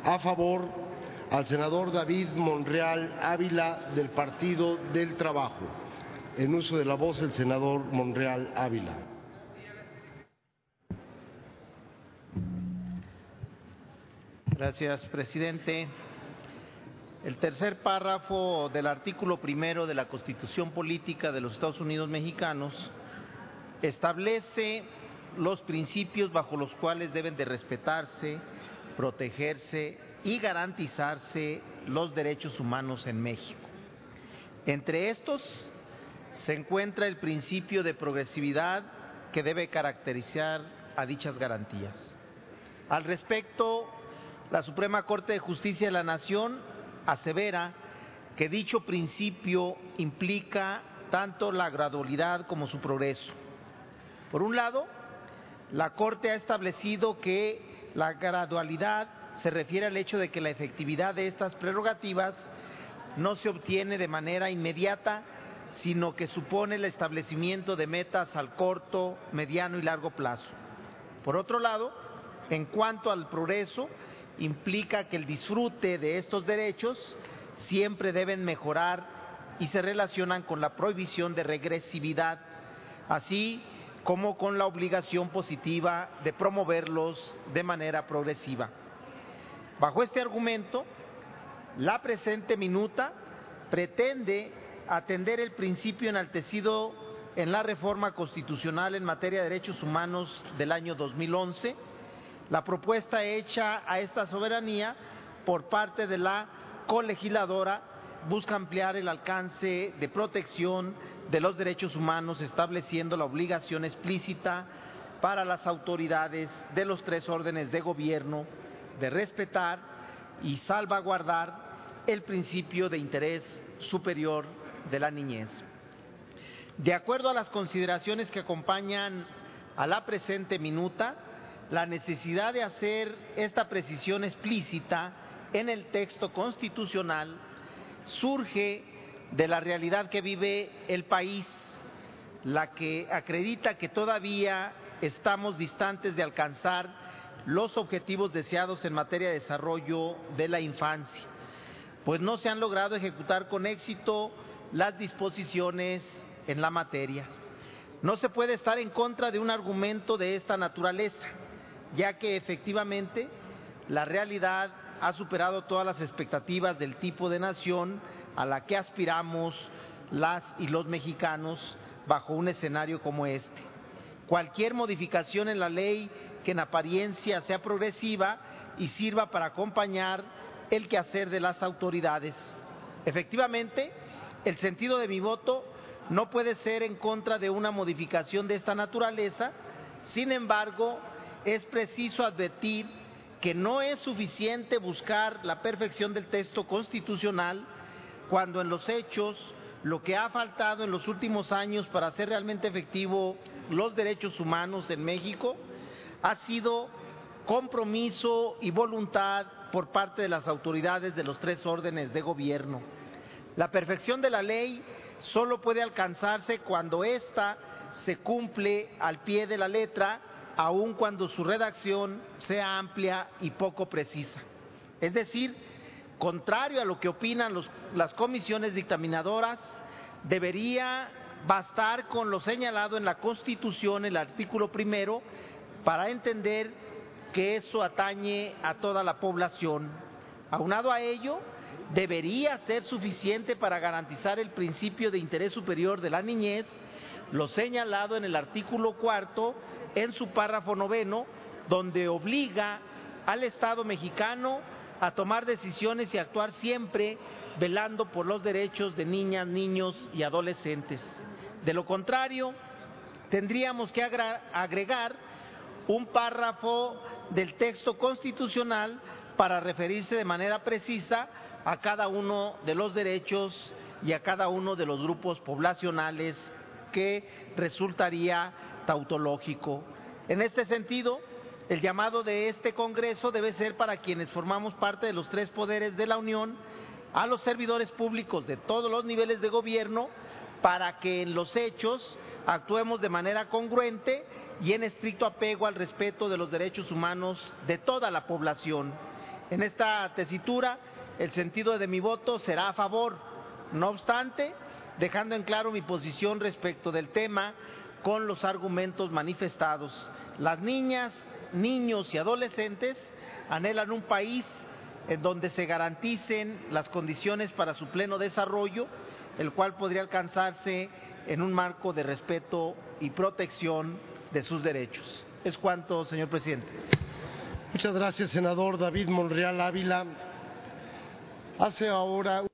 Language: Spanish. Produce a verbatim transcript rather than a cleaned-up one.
A favor, al senador David Monreal Ávila, del Partido del Trabajo. En uso de la voz, el senador Monreal Ávila. Gracias, presidente. El tercer párrafo del artículo primero de la Constitución Política de los Estados Unidos Mexicanos establece los principios bajo los cuales deben de respetarse, protegerse y garantizarse los derechos humanos en México. Entre estos se encuentra el principio de progresividad que debe caracterizar a dichas garantías. Al respecto, la Suprema Corte de Justicia de la Nación asevera que dicho principio implica tanto la gradualidad como su progreso. Por un lado, la Corte ha establecido que la gradualidad se refiere al hecho de que la efectividad de estas prerrogativas no se obtiene de manera inmediata, sino que supone el establecimiento de metas al corto, mediano y largo plazo. Por otro lado, en cuanto al progreso, implica que el disfrute de estos derechos siempre deben mejorar y se relacionan con la prohibición de regresividad, así como con la obligación positiva de promoverlos de manera progresiva. Bajo este argumento, la presente minuta pretende atender el principio enaltecido en la reforma constitucional en materia de derechos humanos del año dos mil once, la propuesta hecha a esta soberanía por parte de la colegisladora busca ampliar el alcance de protección de los derechos humanos, estableciendo la obligación explícita para las autoridades de los tres órdenes de gobierno de respetar y salvaguardar el principio de interés superior de la niñez. De acuerdo a las consideraciones que acompañan a la presente minuta, la necesidad de hacer esta precisión explícita en el texto constitucional surge de la realidad que vive el país, la que acredita que todavía estamos distantes de alcanzar los objetivos deseados en materia de desarrollo de la infancia, pues no se han logrado ejecutar con éxito las disposiciones en la materia. No se puede estar en contra de un argumento de esta naturaleza, ya que efectivamente la realidad ha superado todas las expectativas del tipo de nación a la que aspiramos las y los mexicanos bajo un escenario como este. Cualquier modificación en la ley que en apariencia sea progresiva y sirva para acompañar el quehacer de las autoridades. Efectivamente, el sentido de mi voto no puede ser en contra de una modificación de esta naturaleza. Sin embargo, es preciso advertir que no es suficiente buscar la perfección del texto constitucional cuando en los hechos lo que ha faltado en los últimos años para hacer realmente efectivo los derechos humanos en México ha sido compromiso y voluntad por parte de las autoridades de los tres órdenes de gobierno. La perfección de la ley solo puede alcanzarse cuando ésta se cumple al pie de la letra, aun cuando su redacción sea amplia y poco precisa. Es decir, contrario a lo que opinan los, las comisiones dictaminadoras, debería bastar con lo señalado en la Constitución, el artículo primero, para entender que eso atañe a toda la población. Aunado a ello, debería ser suficiente para garantizar el principio de interés superior de la niñez, lo señalado en el artículo cuarto, en su párrafo noveno, donde obliga al Estado mexicano a tomar decisiones y actuar siempre velando por los derechos de niñas, niños y adolescentes. De lo contrario, tendríamos que agregar un párrafo del texto constitucional para referirse de manera precisa a cada uno de los derechos y a cada uno de los grupos poblacionales, que resultaría tautológico. En este sentido, el llamado de este Congreso debe ser para quienes formamos parte de los tres poderes de la Unión, a los servidores públicos de todos los niveles de gobierno, para que en los hechos actuemos de manera congruente y en estricto apego al respeto de los derechos humanos de toda la población. En esta tesitura, el sentido de mi voto será a favor. No obstante, dejando en claro mi posición respecto del tema con los argumentos manifestados. Las niñas, niños y adolescentes anhelan un país en donde se garanticen las condiciones para su pleno desarrollo, el cual podría alcanzarse en un marco de respeto y protección de sus derechos. Es cuanto, señor presidente. Muchas gracias, senador David Monreal Ávila. Hace ahora